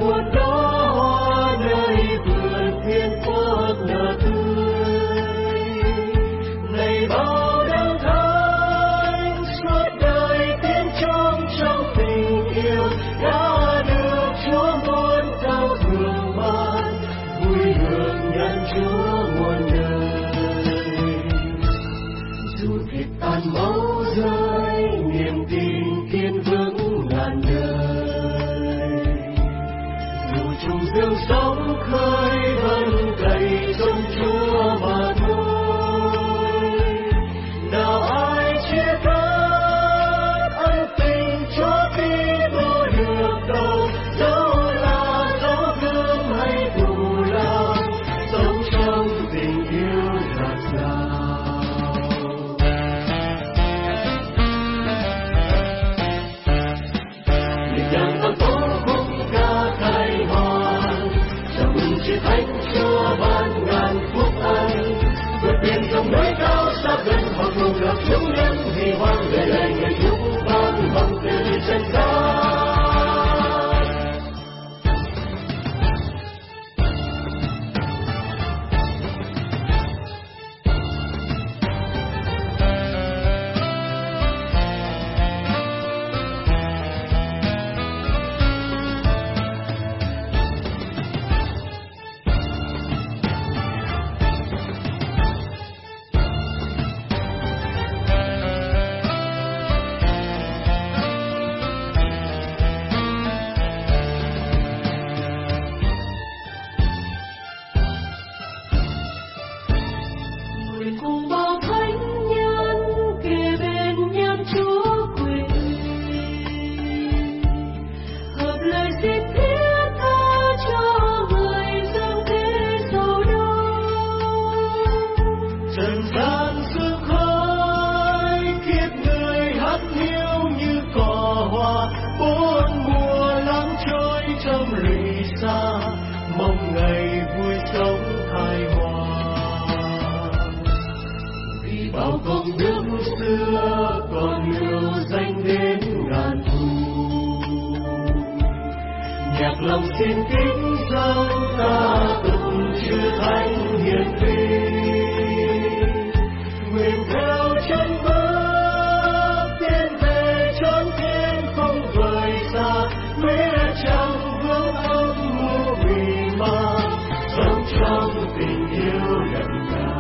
buồn đó hoa nơi vườn thiên quốc nở tươi. Này bao đấng thánh suốt đời tiến chung trong tình yêu đã được Chúa muôn cao thường ban, vui hưởng nhận Chúa muôn đời. Dù thịt tan máu rơi, niềm tin kiên vững ngàn đời. Dù trùng dương sóng khơi vẫn cày trong Chúa mà thôi. Nào ai chia cắt ân tình Chúa Kitô được đâu, dẫu là dấu gươm hay thù lao, sống trong tình yêu dạt dào. Nhịp nhàng con phố khúc ca khai hoan, chào mừng Chúa Thánh Chúa ban ngàn phúc ân. Vượt biển dòng núi cao xa gần, họ cùng gặp chúng nhân vì hoan về lời người chúng ban bằng từ chân cao. Cùng bao thánh nhân kề bên nhâm Chúa quyền hợp lời xin thiết tha cho người dâng thế giàu đau. Trần gian sương khói kiếp người hắt hiu như cỏ hoa, bốn mùa lắng trôi trong lụy xa, mong ngày vui sống hài hòa. Bao công đức xưa còn lưu danh đến ngàn thu, nhạc lòng xin kính dâng ta tụng chư thánh hiền vi. Nguyện theo chân bước tiến về chốn thiên không vời xa, mẹ chẳng vương âm mưu vì ma, sống trong tình yêu đậm đà.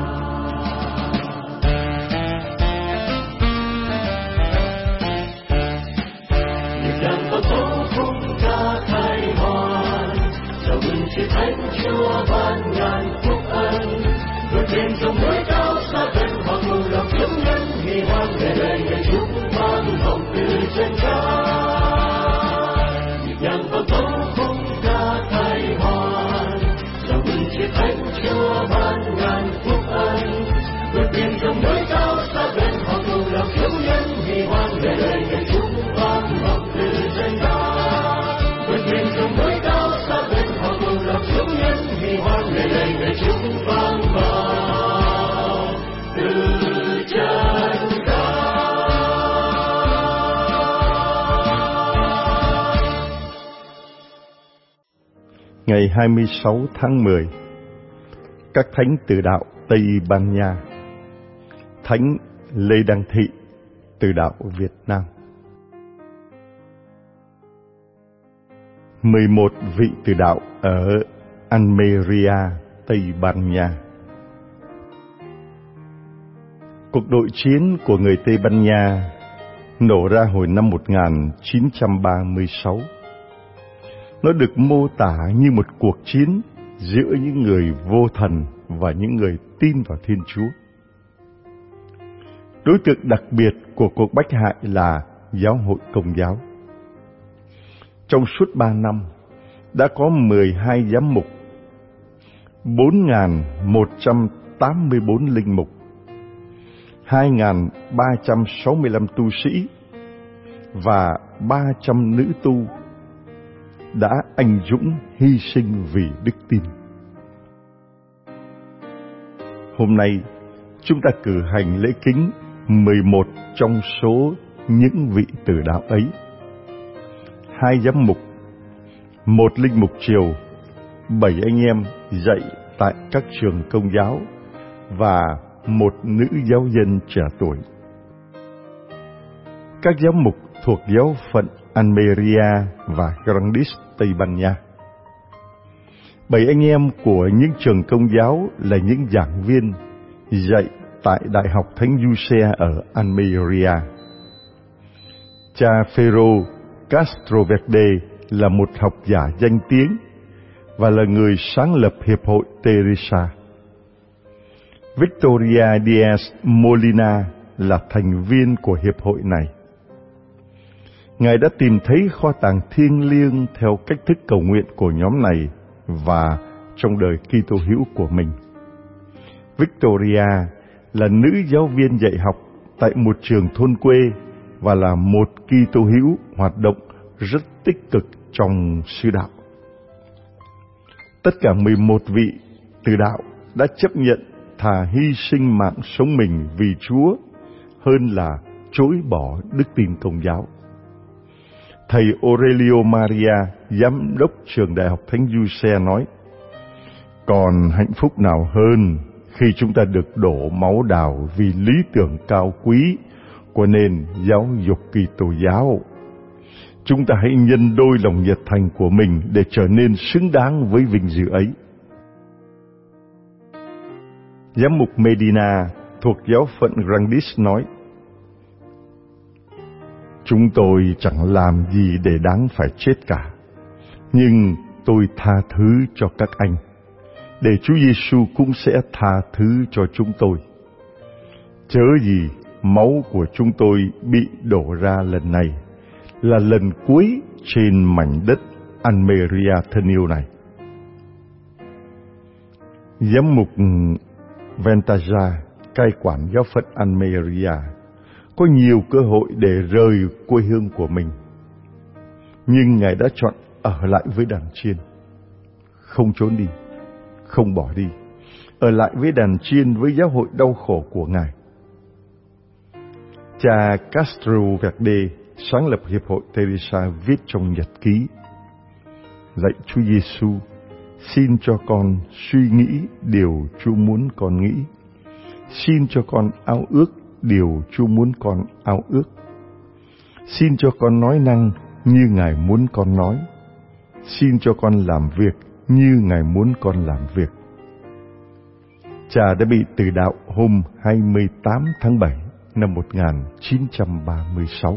Chúa Thánh Chúa ban ngàn phúc ân, vượt biển dòng núi cao xa gần, họ cùng gặp chúng nhân vì hoan về lời người chúng ban hồng từ trên cao. Nhịp nhàng vào tấu khúc ca khai hoan, chào mừng Chúa Thánh Chúa ban ngàn phúc ân, vượt biển dòng núi cao xa gần, họ cùng gặp chúng nhân vì hoan về lời người chúng ban hồng từ trên cao. Vượt biển dòng núi cao xa gần, họ cùng gặp chúng nhân vì hoan về lời người chúng vang vào từ chân cao. Ngày 26 tháng 10, các thánh từ đạo Tây Ban Nha. Thánh Lê Đăng Thị, từ đạo Việt Nam. 11 vị từ đạo ở Almeria, Tây Ban Nha. Cuộc nội chiến của người Tây Ban Nha nổ ra hồi năm 1936. Nó được mô tả như một cuộc chiến giữa những người vô thần và những người tin vào Thiên Chúa. Đối tượng đặc biệt của cuộc bách hại là giáo hội Công giáo. Trong suốt 3 năm, đã có 12 giám mục, 4.184 linh mục, 2.365 tu sĩ và 300 nữ tu đã anh dũng hy sinh vì đức tin. Hôm nay, chúng ta cử hành lễ kính 11 trong số những vị tử đạo ấy. 2 giám mục, 1 linh mục triều, 7 anh em dạy tại các trường Công giáo và 1 nữ giáo dân trẻ tuổi. Các giám mục thuộc giáo phận Almeria và Grandis, Tây Ban Nha. 7 anh em của những trường Công giáo là những giảng viên dạy tại Đại học Thánh Giuse ở Almeria. Cha Ferro Castroverde là một học giả danh tiếng và là người sáng lập Hiệp hội Teresa. Victoria Diaz Molina là thành viên của hiệp hội này. Ngài đã tìm thấy kho tàng thiêng liêng theo cách thức cầu nguyện của nhóm này và trong đời Kitô hữu của mình. Victoria là nữ giáo viên dạy học tại một trường thôn quê và là một Kitô hữu hoạt động rất tích cực trong sứ đạo. Tất cả 11 vị từ đạo đã chấp nhận thà hy sinh mạng sống mình vì Chúa hơn là chối bỏ đức tin Công giáo. Thầy Aurelio Maria, giám đốc trường Đại học Thánh Giuse nói: còn hạnh phúc nào hơn khi chúng ta được đổ máu đào vì lý tưởng cao quý của nền giáo dục Kitô giáo. Chúng ta hãy nhân đôi lòng nhiệt thành của mình để trở nên xứng đáng với vinh dự ấy. Giám mục Medina thuộc giáo phận Grandis nói: chúng tôi chẳng làm gì để đáng phải chết cả, nhưng tôi tha thứ cho các anh, để Chúa Giêsu cũng sẽ tha thứ cho chúng tôi. Chớ gì máu của chúng tôi bị đổ ra lần này là lần cuối trên mảnh đất Almeria thân yêu này. Giám mục Ventaja, cai quản giáo phận Almeria, có nhiều cơ hội để rời quê hương của mình, nhưng Ngài đã chọn ở lại với đàn chiên, không trốn đi, không bỏ đi, ở lại với đàn chiên với giáo hội đau khổ của Ngài. Cha Castroverde, sáng lập Hiệp hội Teresa, viết trong nhật ký: lạy Chúa Giêsu, xin cho con suy nghĩ điều Chúa muốn con nghĩ, xin cho con ao ước điều Chúa muốn con ao ước, xin cho con nói năng như Ngài muốn con nói, xin cho con làm việc như Ngài muốn con làm việc. Cha đã bị từ đạo hôm 28 tháng 7 năm 1936.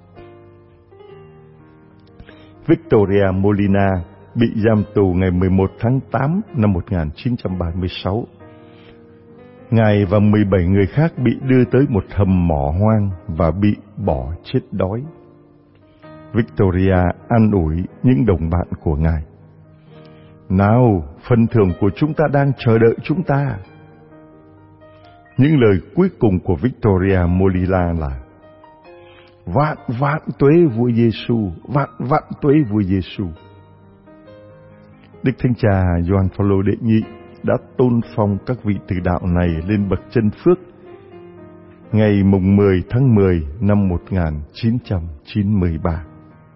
Victoria Molina bị giam tù ngày 11 tháng 8 năm 1936. Ngài và 17 người khác bị đưa tới một hầm mỏ hoang và bị bỏ chết đói. Victoria an ủi những đồng bạn của Ngài: nào, phần thưởng của chúng ta đang chờ đợi chúng ta. Những lời cuối cùng của Victoria Molina là: vạn vạn tuế vua Giêsu, vạn vạn tuế vua Giêsu. Đức Thánh Cha Gioan Phaolô đệ nhị đã tôn phong các vị từ đạo này lên bậc chân phước ngày mùng 10 tháng 10 năm 1993.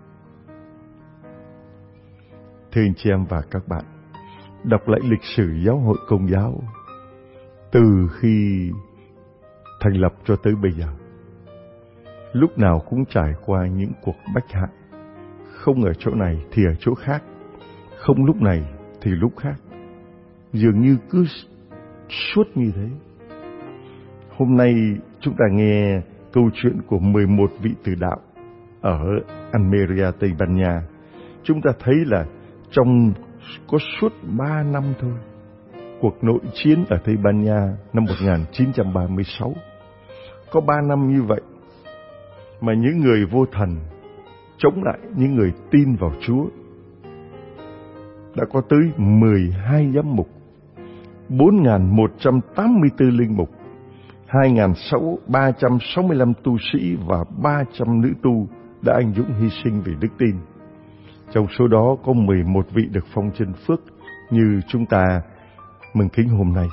Thưa anh chị em và các bạn, đọc lại lịch sử giáo hội Công giáo từ khi thành lập cho tới bây giờ, lúc nào cũng trải qua những cuộc bách hại, không ở chỗ này thì ở chỗ khác, không lúc này thì lúc khác, dường như cứ suốt như thế. Hôm nay chúng ta nghe câu chuyện của 11 vị từ đạo ở Almeria, Tây Ban Nha. Chúng ta thấy là trong có suốt 3 năm thôi, cuộc nội chiến ở Tây Ban Nha năm 1936, có 3 năm như vậy mà những người vô thần chống lại những người tin vào Chúa đã có tới 12 giám mục, 4.184 linh mục, 2.365 tu sĩ và 300 nữ tu đã anh dũng hy sinh vì đức tin. Trong số đó có 11 vị được phong chân phước như chúng ta mừng kính hôm nay.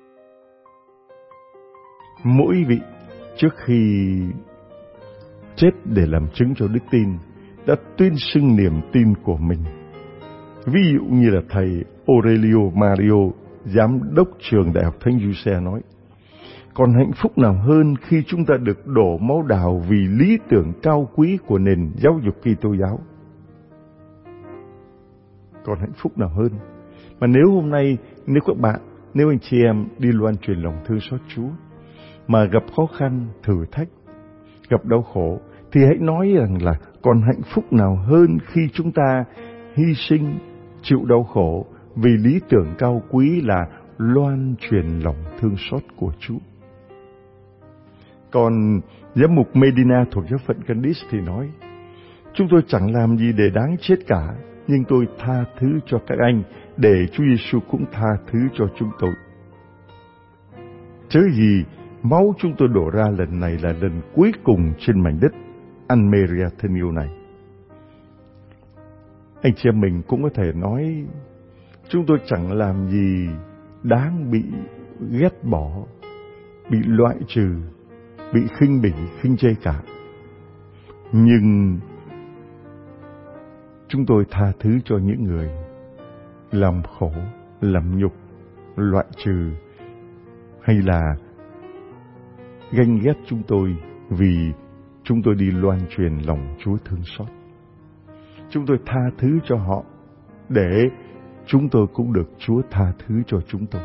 Mỗi vị trước khi chết để làm chứng cho đức tin đã tuyên xưng niềm tin của mình Ví dụ như là thầy Aurelio Mario, giám đốc trường Đại học Thánh Giuse nói: còn hạnh phúc nào hơn khi chúng ta được đổ máu đào vì lý tưởng cao quý của nền giáo dục Kitô giáo. Còn hạnh phúc nào hơn. Mà nếu hôm nay, nếu các bạn, nếu anh chị em đi loan truyền lòng thương xót Chúa, mà gặp khó khăn, thử thách, gặp đau khổ, thì hãy nói rằng là còn hạnh phúc nào hơn khi chúng ta hy sinh, chịu đau khổ vì lý tưởng cao quý là loan truyền lòng thương xót của Chúa. Còn giám mục Medina thuộc giáo phận Candice thì nói: chúng tôi chẳng làm gì để đáng chết cả, nhưng tôi tha thứ cho các anh để Chúa Giêsu cũng tha thứ cho chúng tôi. Chớ gì máu chúng tôi đổ ra lần này là lần cuối cùng trên mảnh đất Almeria thân yêu này. Anh chị em mình cũng có thể nói: chúng tôi chẳng làm gì đáng bị ghét bỏ, bị loại trừ, bị khinh bỉ, khinh chê cả. Nhưng chúng tôi tha thứ cho những người làm khổ, làm nhục, loại trừ hay là ganh ghét chúng tôi vì chúng tôi đi loan truyền lòng Chúa thương xót. Chúng tôi tha thứ cho họ để chúng tôi cũng được Chúa tha thứ cho chúng tôi.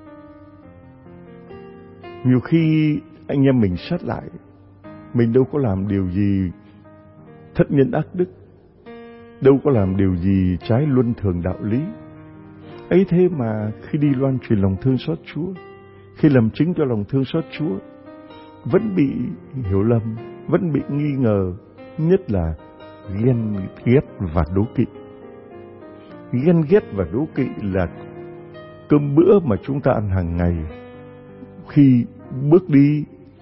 Nhiều khi anh em mình xét lại, mình đâu có làm điều gì thất nhân ác đức, đâu có làm điều gì trái luân thường đạo lý. Ấy thế mà khi đi loan truyền lòng thương xót Chúa, khi làm chứng cho lòng thương xót Chúa, vẫn bị hiểu lầm, vẫn bị nghi ngờ, nhất là ghen ghét và đố kỵ. Ghen ghét và đố kỵ là cơm bữa mà chúng ta ăn hàng ngày. Khi bước đi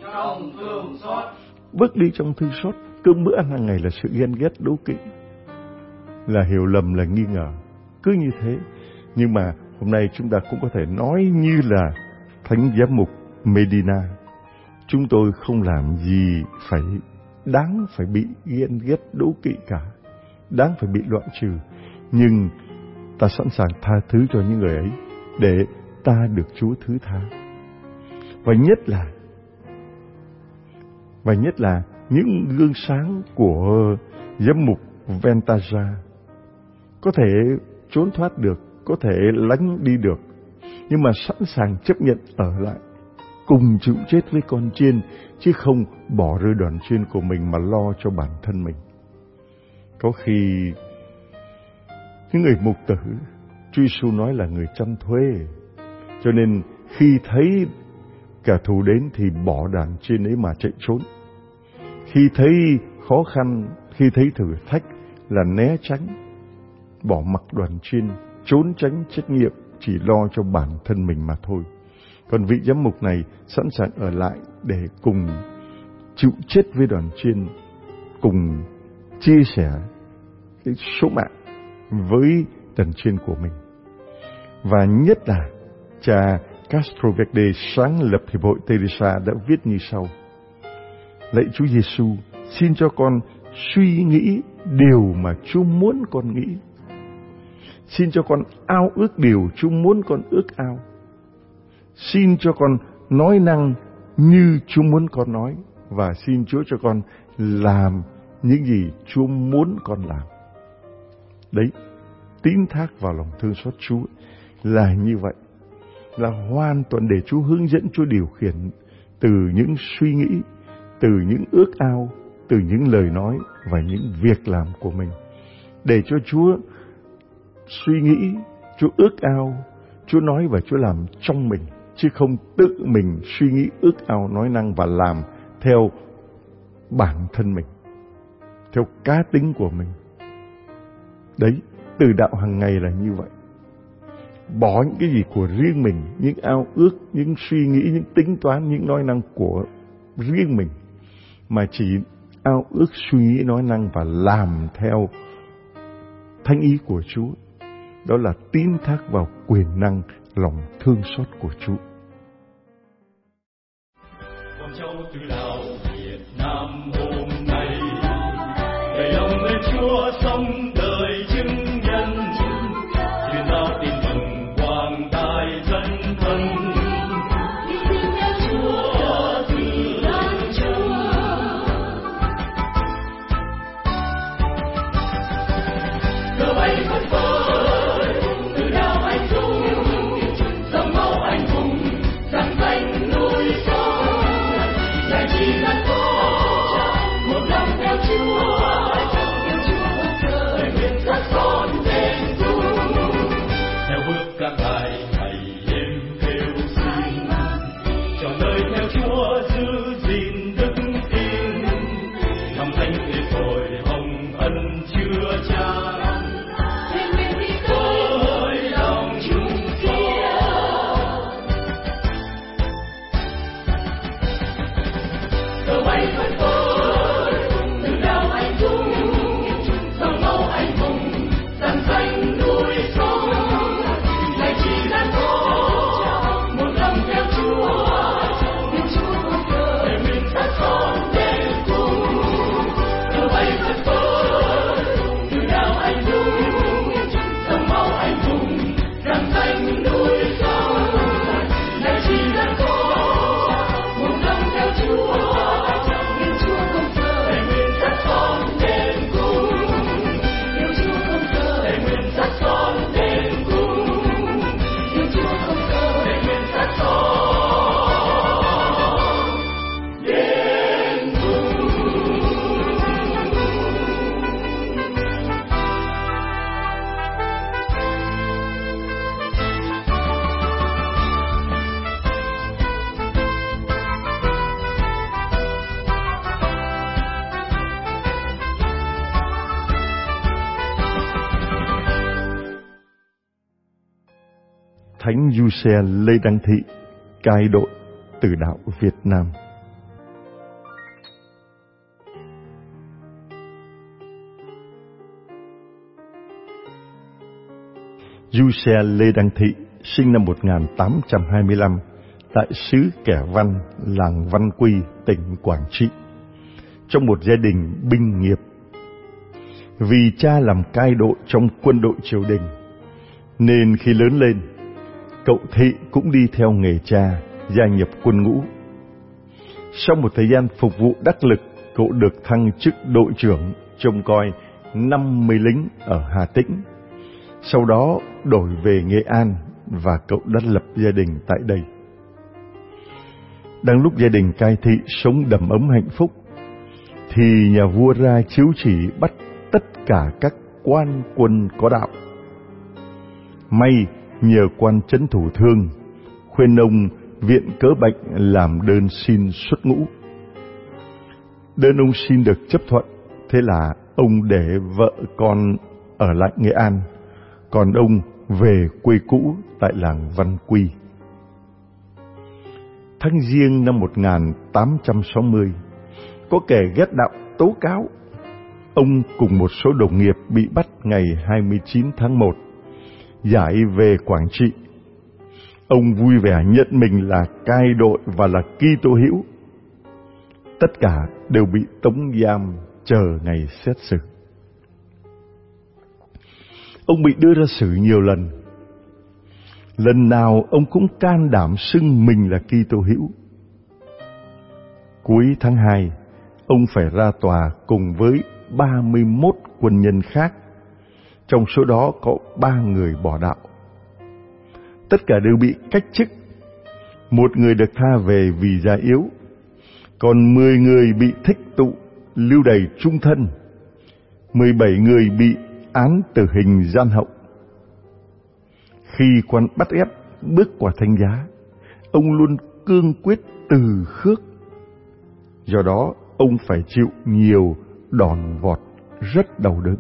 trong thương xót, cơm bữa ăn hàng ngày là sự ghen ghét đố kỵ, là hiểu lầm, là nghi ngờ. Cứ như thế. Nhưng mà hôm nay chúng ta cũng có thể nói như là Thánh Giám mục Medina: chúng tôi không làm gì đáng phải bị ghen ghét đố kỵ cả, đáng phải bị loại trừ, nhưng ta sẵn sàng tha thứ cho những người ấy để ta được Chúa thứ tha. Và nhất là những gương sáng của giám mục Ventaja có thể trốn thoát được, có thể lánh đi được, nhưng mà sẵn sàng chấp nhận ở lại, cùng chịu chết với con chiên, chứ không bỏ rơi đoàn chiên của mình mà lo cho bản thân mình. Có khi những người mục tử, Chúa Giêsu nói là người chăn thuê, cho nên khi thấy kẻ thù đến thì bỏ đàn chiên ấy mà chạy trốn. Khi thấy khó khăn, khi thấy thử thách là né tránh, bỏ mặc đoàn chiên, trốn tránh trách nhiệm, chỉ lo cho bản thân mình mà thôi. Còn vị giám mục này sẵn sàng ở lại để cùng chịu chết với đoàn chiên, cùng chia sẻ cái số mạng với đoàn chiên của mình. Và nhất là cha Castroverde sáng lập Hiệp hội Teresa đã viết như sau: lạy Chúa Giêsu, xin cho con suy nghĩ điều mà Chúa muốn con nghĩ. Xin cho con ao ước điều Chúa muốn con ước ao. Xin cho con nói năng như Chúa muốn con nói. Và xin Chúa cho con làm những gì Chúa muốn con làm. Đấy, tín thác vào lòng thương xót Chúa là như vậy. Là hoàn toàn để Chúa hướng dẫn, Chúa điều khiển từ những suy nghĩ, từ những ước ao, từ những lời nói và những việc làm của mình. Để cho Chúa suy nghĩ, Chúa ước ao, Chúa nói và Chúa làm trong mình, chứ không tự mình suy nghĩ, ước ao, nói năng và làm theo bản thân mình, theo cá tính của mình. Đấy, từ đạo hàng ngày là như vậy. Bỏ những cái gì của riêng mình, những ao ước, những suy nghĩ, những tính toán, những nói năng của riêng mình, mà chỉ ao ước, suy nghĩ, nói năng và làm theo thánh ý của Chúa. Đó là tín thác vào quyền năng lòng thương xót của Chúa. Quảng Châu từ Lào Việt Nam hôm nay đầy lòng lên Chúa sống đời chứng nhân. Thánh Giuse Lê Đăng Thị cai đội từ đạo Việt Nam. Giuse Lê Đăng Thị sinh năm 1825 tại xứ Kẻ Văn, làng Văn Quy, tỉnh Quảng Trị, trong một gia đình binh nghiệp. Vì cha làm cai đội trong quân đội triều đình, nên khi lớn lên, cậu Thị cũng đi theo nghề cha, gia nhập quân ngũ. Sau một thời gian phục vụ đắc lực, cậu được thăng chức đội trưởng trông coi 50 lính ở Hà Tĩnh. Sau đó đổi về Nghệ An và cậu đã lập gia đình tại đây. Đang lúc gia đình cai thị sống đầm ấm hạnh phúc, thì nhà vua ra chiếu chỉ bắt tất cả các quan quân có đạo. May nhờ quan trấn thủ Thương khuyên ông viện cớ bệnh làm đơn xin xuất ngũ. Đơn ông xin được chấp thuận, thế là ông để vợ con ở lại Nghệ An, còn ông về quê cũ tại làng Văn Quy. Tháng Giêng năm 1860, có kẻ ghét đạo tố cáo ông cùng một số đồng nghiệp bị bắt ngày 29 tháng 1, giải về Quảng Trị. Ông vui vẻ nhận mình là cai đội và là Kitô hữu. Tất cả đều bị tống giam chờ ngày xét xử. Ông bị đưa ra xử nhiều lần. Lần nào ông cũng can đảm xưng mình là Kitô hữu. Cuối tháng 2, ông phải ra tòa cùng với 31 quân nhân khác. Trong số đó có 3 người bỏ đạo. Tất cả đều bị cách chức. Một người được tha về vì già yếu, còn 10 người bị thích tụ lưu đày trung thân. 17 người bị án tử hình gian hậu. Khi quan bắt ép bước qua thánh giá, ông luôn cương quyết từ khước. Do đó, ông phải chịu nhiều đòn vọt rất đau đớn.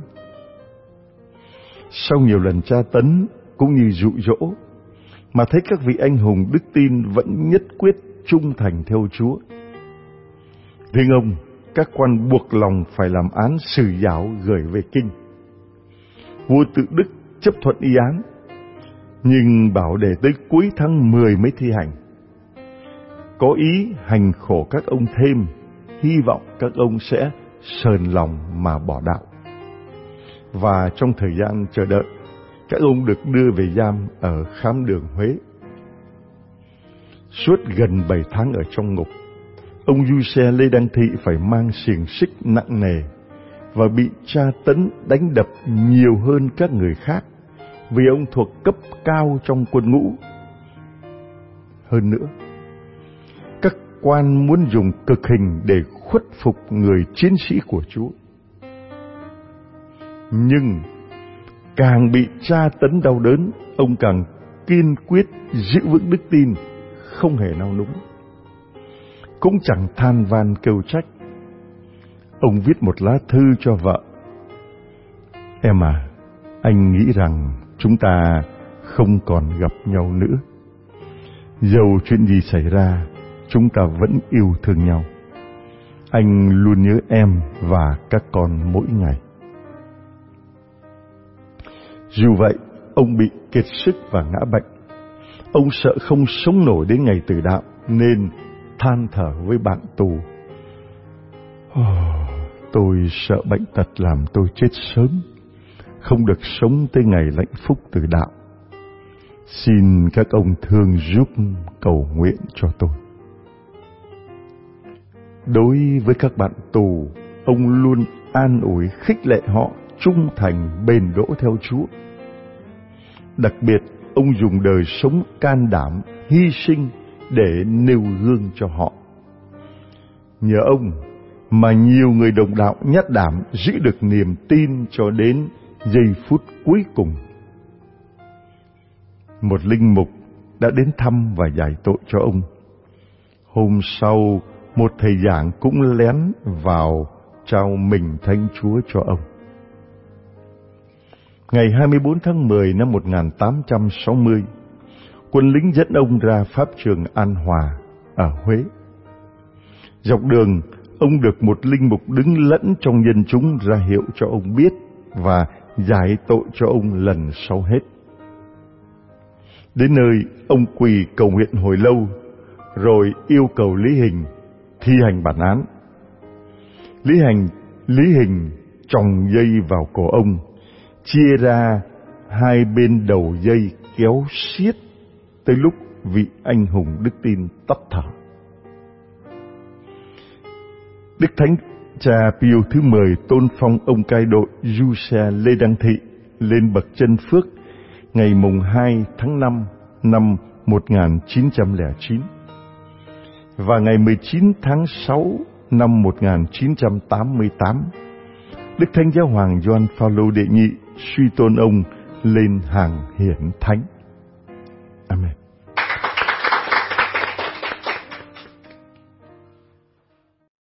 Sau nhiều lần tra tấn cũng như dụ dỗ, mà thấy các vị anh hùng đức tin vẫn nhất quyết trung thành theo Chúa. Riêng ông, các quan buộc lòng phải làm án xử giảo gửi về kinh. Vua Tự Đức chấp thuận y án, nhưng bảo để tới cuối tháng 10 mới thi hành. Có ý hành khổ các ông thêm, hy vọng các ông sẽ sờn lòng mà bỏ đạo. Và trong thời gian chờ đợi, các ông được đưa về giam ở Khám Đường, Huế. Suốt gần 7 tháng ở trong ngục, ông Giuse Lê Đăng Thị phải mang xiềng xích nặng nề và bị tra tấn đánh đập nhiều hơn các người khác, vì ông thuộc cấp cao trong quân ngũ. Hơn nữa, các quan muốn dùng cực hình để khuất phục người chiến sĩ của Chúa. Nhưng càng bị tra tấn đau đớn, ông càng kiên quyết giữ vững đức tin, không hề nao núng, cũng chẳng than van kêu trách. Ông viết một lá thư cho vợ: "Em à, anh nghĩ rằng chúng ta không còn gặp nhau nữa. Dầu chuyện gì xảy ra, chúng ta vẫn yêu thương nhau. Anh luôn nhớ em và các con mỗi ngày." Dù vậy, ông bị kiệt sức và ngã bệnh. Ông sợ không sống nổi đến ngày tử đạo, nên than thở với bạn tù: "Tôi sợ bệnh tật làm tôi chết sớm, không được sống tới ngày hạnh phúc tử đạo. Xin các ông thương giúp cầu nguyện cho tôi." Đối với các bạn tù, ông luôn an ủi khích lệ họ trung thành bền đỗ theo Chúa. Đặc biệt, ông dùng đời sống can đảm, hy sinh để nêu gương cho họ. Nhờ ông mà nhiều người đồng đạo nhát đảm giữ được niềm tin cho đến giây phút cuối cùng. Một linh mục đã đến thăm và giải tội cho ông. Hôm sau, một thầy giảng cũng lén vào trao mình Thánh Chúa cho ông. Ngày 24 tháng 10 năm 1860, quân lính dẫn ông ra pháp trường An Hòa ở Huế. Dọc đường, ông được một linh mục đứng lẫn trong dân chúng ra hiệu cho ông biết và giải tội cho ông lần sau hết. Đến nơi, ông quỳ cầu nguyện hồi lâu, rồi yêu cầu Lý Hình thi hành bản án. Lý Hình chòng dây vào cổ ông, chia ra hai bên đầu dây kéo xiết tới lúc vị anh hùng đức tin tắt thở. Đức Thánh Cha Pio thứ 10 tôn phong ông cai đội Du Xe Lê Đăng Thị lên bậc chân phước ngày mùng 2 tháng 5 năm 1909 và ngày 19 tháng 6 năm 1988, Đức Thánh Giáo hoàng Gioan Phaolô đệ nhị suy tôn ông lên hàng hiển thánh. Amen.